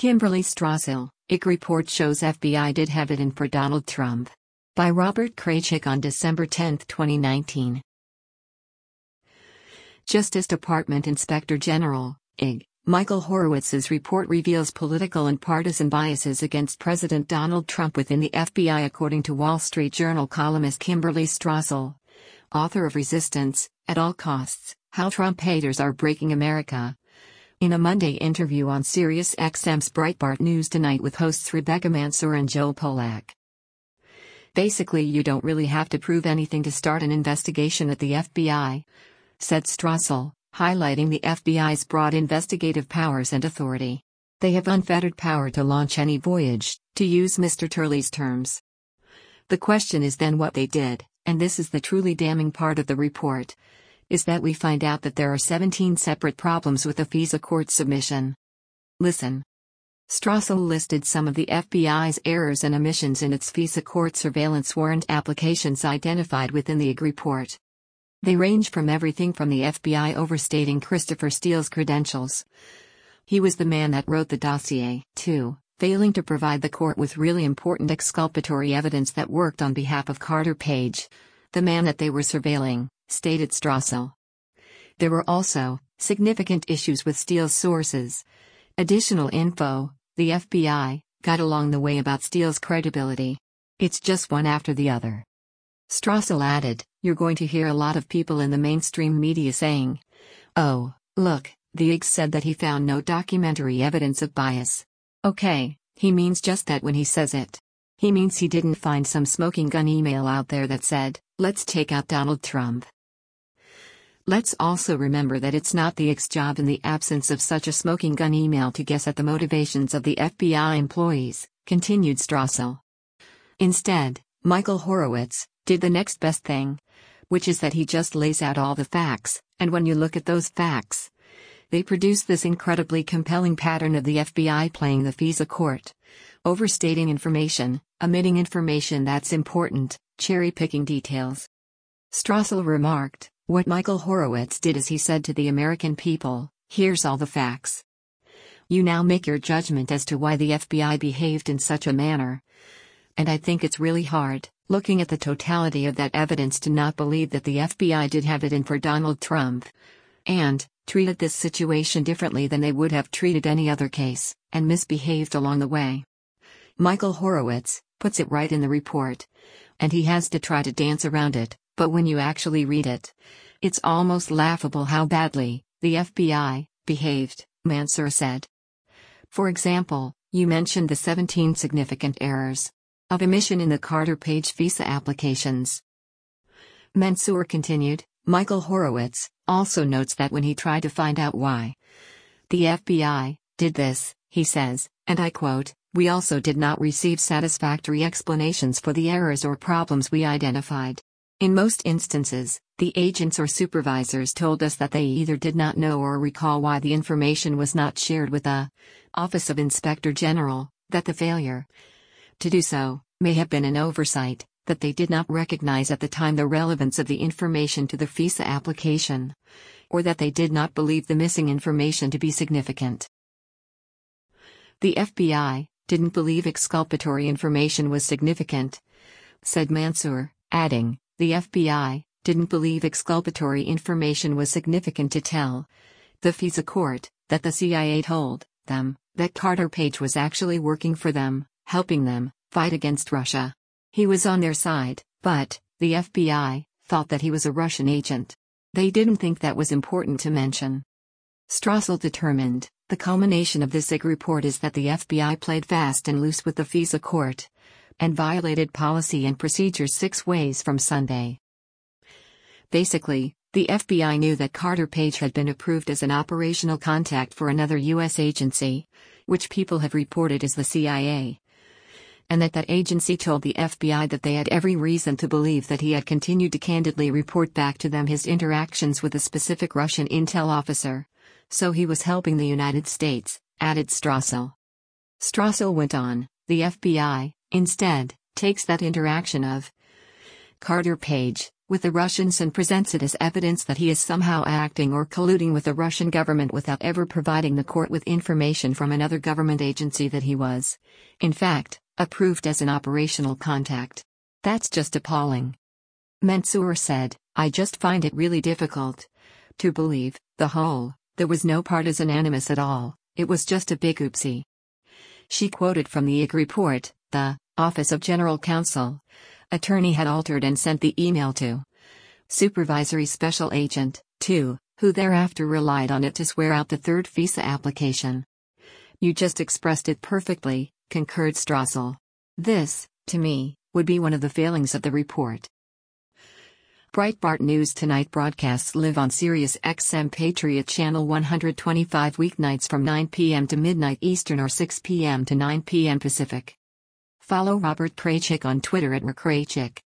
Kimberly Strassel, IG report shows FBI did have it in for Donald Trump. By Robert Kraychik on December 10, 2019. Justice Department Inspector General, IG, Michael Horowitz's report reveals political and partisan biases against President Donald Trump within the FBI, according to Wall Street Journal columnist Kimberly Strassel, author of Resistance, at All Costs, How Trump Haters Are Breaking America. In a Monday interview on SiriusXM's Breitbart News Tonight with hosts Rebecca Mansour and Joel Pollak. Basically, you don't really have to prove anything to start an investigation at the FBI, said Strassel, highlighting the FBI's broad investigative powers and authority. They have unfettered power to launch any voyage, to use Mr. Turley's terms. The question is then what they did, and this is the truly damning part of the report, is that we find out that there are 17 separate problems with the FISA court submission. Listen. Strassel listed some of the FBI's errors and omissions in its FISA court surveillance warrant applications identified within the IG report. They range from everything from the FBI overstating Christopher Steele's credentials. He was the man that wrote the dossier, to failing to provide the court with really important exculpatory evidence that worked on behalf of Carter Page, the man that they were surveilling, stated Strassel. There were also significant issues with Steele's sources. Additional info the FBI got along the way about Steele's credibility. It's just one after the other. Strassel added, you're going to hear a lot of people in the mainstream media saying, oh, look, the IG said that he found no documentary evidence of bias. Okay, he means just that when he says it. He means he didn't find some smoking gun email out there that said, let's take out Donald Trump. Let's also remember that it's not the IG's job in the absence of such a smoking gun email to guess at the motivations of the FBI employees, continued Strassel. Instead, Michael Horowitz did the next best thing, which is that he just lays out all the facts, and when you look at those facts, they produce this incredibly compelling pattern of the FBI playing the FISA court, overstating information, omitting information that's important, cherry-picking details. Strassel remarked, what Michael Horowitz did is he said to the American people, here's all the facts. You now make your judgment as to why the FBI behaved in such a manner. And I think it's really hard, looking at the totality of that evidence, to not believe that the FBI did have it in for Donald Trump. And treated this situation differently than they would have treated any other case, and misbehaved along the way. Michael Horowitz puts it right in the report. And he has to try to dance around it, but when you actually read it, it's almost laughable how badly the FBI behaved, Mansour said. For example, you mentioned the 17 significant errors of omission in the Carter Page FISA applications. Mansour continued, Michael Horowitz also notes that when he tried to find out why the FBI did this, he says, and I quote, we also did not receive satisfactory explanations for the errors or problems we identified. In most instances, the agents or supervisors told us that they either did not know or recall why the information was not shared with the Office of Inspector General, that the failure to do so may have been an oversight, that they did not recognize at the time the relevance of the information to the FISA application, or that they did not believe the missing information to be significant. The FBI didn't believe exculpatory information was significant, said Mansour, adding, the FBI didn't believe exculpatory information was significant to tell the FISA court that the CIA told them that Carter Page was actually working for them, helping them fight against Russia. He was on their side, but the FBI thought that he was a Russian agent. They didn't think that was important to mention. Strassel determined, the culmination of this IG report is that the FBI played fast and loose with the FISA court, and violated policy and procedures 6 ways from Sunday. Basically, the FBI knew that Carter Page had been approved as an operational contact for another U.S. agency, which people have reported as the CIA, and that agency told the FBI that they had every reason to believe that he had continued to candidly report back to them his interactions with a specific Russian intel officer. So he was helping the United States, added Strassel. Strassel went on, the FBI, instead, takes that interaction of Carter Page with the Russians and presents it as evidence that he is somehow acting or colluding with the Russian government without ever providing the court with information from another government agency that he was, in fact, approved as an operational contact. That's just appalling. Mansour said, I just find it really difficult to believe, there was no partisan animus at all, it was just a big oopsie. She quoted from the IG report, the Office of General Counsel attorney had altered and sent the email to Supervisory Special Agent 2, who thereafter relied on it to swear out the third FISA application. You just expressed it perfectly, concurred Strassel. This, to me, would be one of the failings of the report. Breitbart News Tonight broadcasts live on Sirius XM Patriot Channel 125 weeknights from 9 p.m. to midnight Eastern or 6 p.m. to 9 p.m. Pacific. Follow Robert Kraychik on Twitter @RKraychik.